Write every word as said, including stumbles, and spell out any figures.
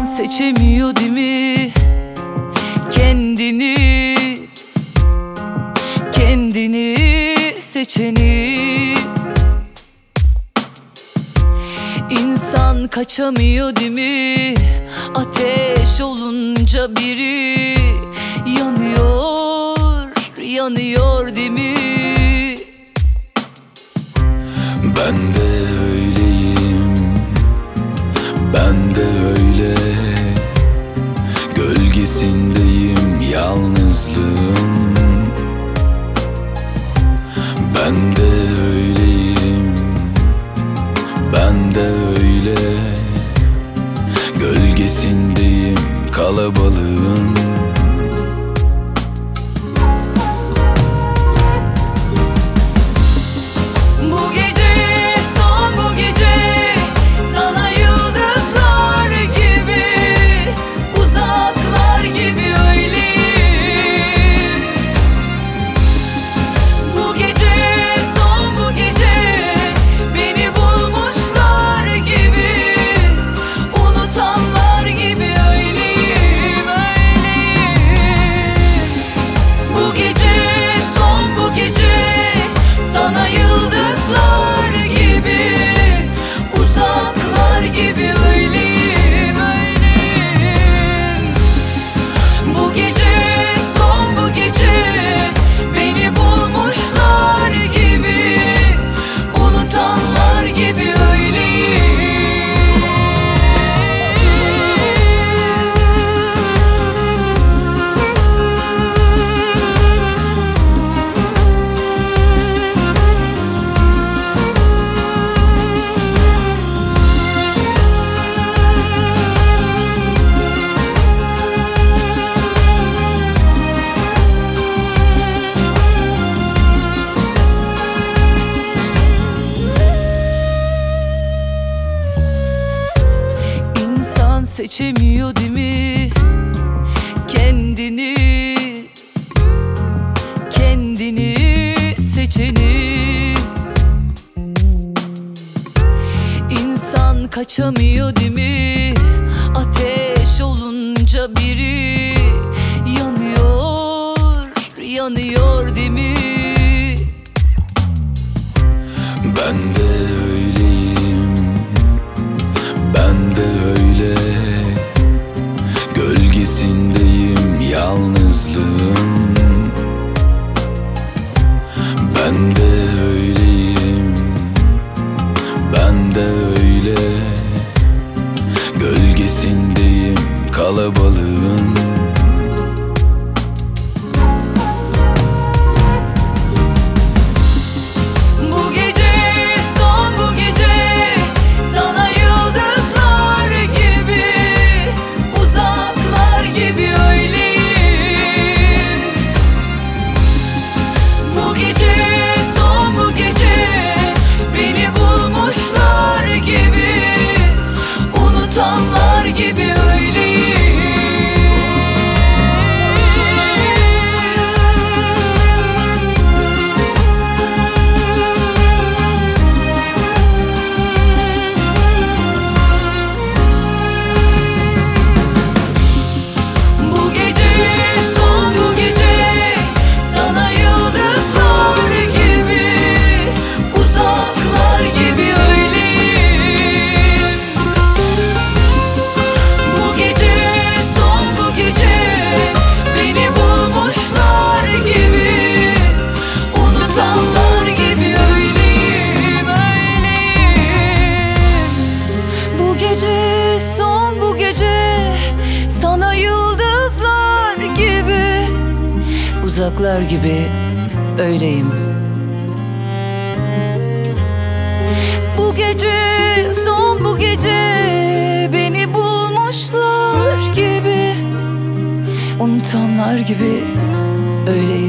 seçemiyor değil mi? Kendini, kendini seçeni. İnsan kaçamıyor değil mi? Ateş olunca biri yanıyor, yanıyor değil mi? Ben de öyleyim, ben de öyle. Gölgesindeyim yalnızlığın. Ben de öyleyim, ben de öyle. Gölgesindeyim kalabalığın. Seçemiyor değil mi? Kendini, kendini seçeni. İnsan kaçamıyor değil mi? Ateş olunca biri yanıyor, yanıyor değil mi? Ben de öyleyim, ben de öyle. Gölgesindeyim yalnızlığın. Ben de öyleyim, ben de öyle. Gölgesindeyim kalabalığın. Uzaklar gibi öyleyim. Bu gece, son bu gece beni bulmuşlar gibi, unutanlar gibi öyleyim.